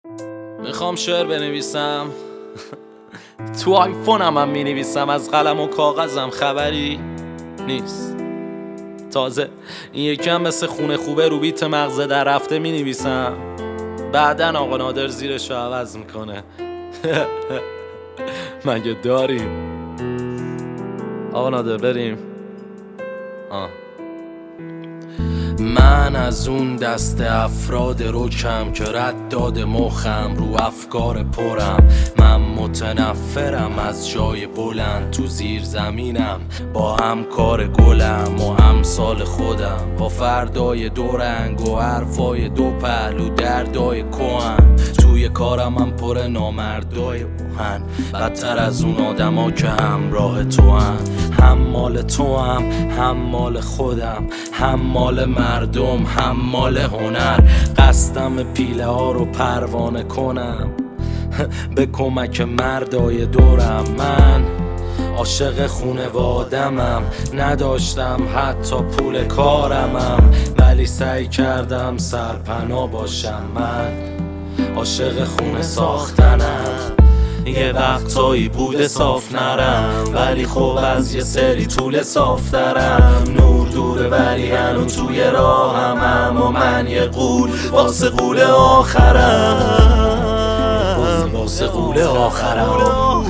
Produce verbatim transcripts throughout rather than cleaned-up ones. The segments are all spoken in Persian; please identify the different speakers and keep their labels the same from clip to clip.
Speaker 1: میخوام شعر بنویسم تو آیفونم هم مینویسم، از قلم و کاغذم خبری نیست. تازه این یکی هم مثل خونه خوبه رو بیت مغزه در رفته مینویسم، بعدن آقا نادر زیرشو عوض میکنه. مگه داریم؟ آقا نادر بریم. آه. من از اون دست افراد رکم که رد داده مخم رو افکار پرم. من متنفرم از جای بلند، تو زیر زمینم با همکار گلم و امثال خودم، با فردای دو رنگ و حرفای دو پهلو دردای کهن. توی کارم هم پر نامردای اوهن، بدتر از اون آدما که همراه تو هن. هم مال تو هم هم مال خودم، هم مال مردم هم مال هنر. قصدم پیله ها رو پروانه کنم به کمک مردای دورم. من عاشق خونوادمم، نداشتم حتی پول کارمم، ولی سعی کردم سرپناه باشم. من عاشق خونه ساختنم، یه وقتایی بوده صاف نرم، ولی خب از یه سری طول صاف دارم. نور دوره ولی هنو توی راهم، اما من یه قول واسه قول آخرم، واسه قول آخرم.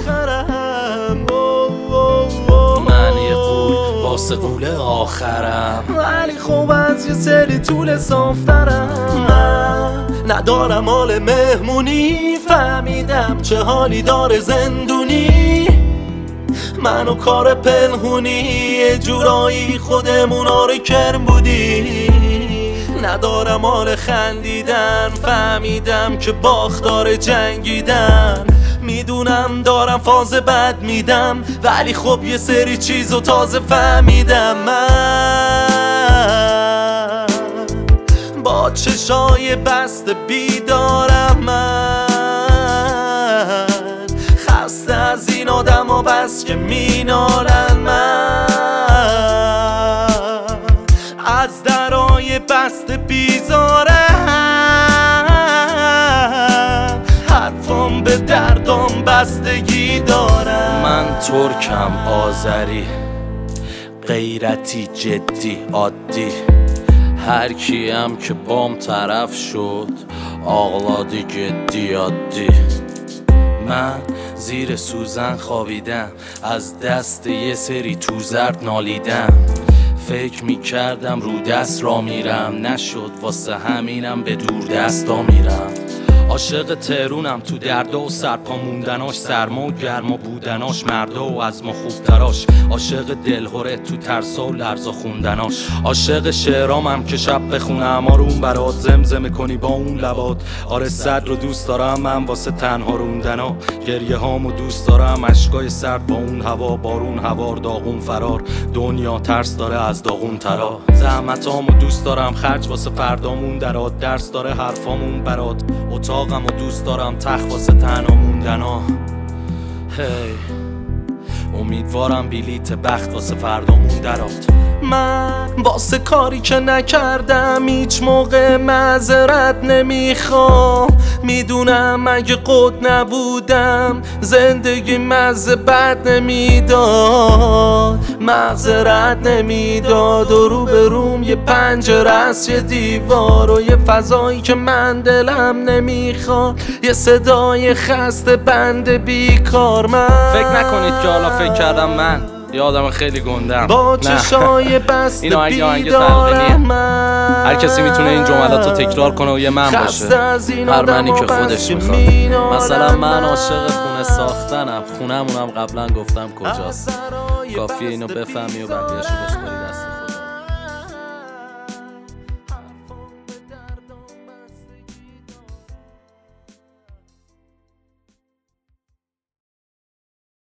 Speaker 1: من یه قول واسه قول آخرم، ولی خب از یه سری طول صاف دارم. من ندارم حال مهمونی، فهمیدم چه حالی داره زندونی. منو کار پنهونی، یه جورایی خودمون آره کرم بودی. ندارم حال خندیدن، فهمیدم که باختار جنگیدن. میدونم دارم فاز بد میدم، ولی خب یه سری چیزو تازه فهمیدم. من با چشای بسته بیدارم، من خسته از این آدم ها بس که مینالن. من از درای بسته بیزارم، حرفم به دردم بستگی دارم. من ترکم آذری، غیرتی جدی عادی، هر کیم که بام طرف شد آغلادی جدی عادی. من زیر سوزن خوابیدم، از دست یه سری تو زرد نالیدم. فکر می کردم رو دست را میرم، نشد واسه همینم به دور دستا میرم. عاشق تهرونم، تو دردا و سرپا موندناش، سرما و گرما بودناش، مردا و از ما خوبتراش. عاشق دلهوره تو ترسا و لرزا خوندناش. عاشق شعرامم که شب بخونه اما رو اون برات زمزمه کنی با اون لبات. آره صد رو دوست دارم من واسه تنها روندنا، گریه هامو دوست دارم اشکای سرد با اون هوا. بارون هوار داغون فرار، دنیا ترس داره از داغون ترا. زحمتامو دوست دارم خرج واسه فردامون درات، درس داره حرفامون برات. اتاقمو دوست دارم تخت واسه تنها موندنا. هی امیدوارم بلیت بخت واسه فردامون درات. من واسه کاری که نکردم هیچ موقع معذرت نمیخوام. میدونم اگه قد نبودم زندگی مزه بد نمیداد، معذرت نمیداد. و رو به روم یه پنجره است، یه دیوار و یه فضایی که من دلم نمیخواد، یه صدای خسته بند بیکار. من فکر نکنید که حالا فکر کردم من یه آدم خیلی گندم،
Speaker 2: با چشای بسته بیدارم.
Speaker 1: هر کسی میتونه این جملات رو تکرار کنه و یه من باشه، هر منی که خودش میخواد. مثلا من عاشق خونه ساختنم، خونمونم قبلا گفتم کجاست، کافیه اینو بفهمی و بقیه‌شو بسپاری.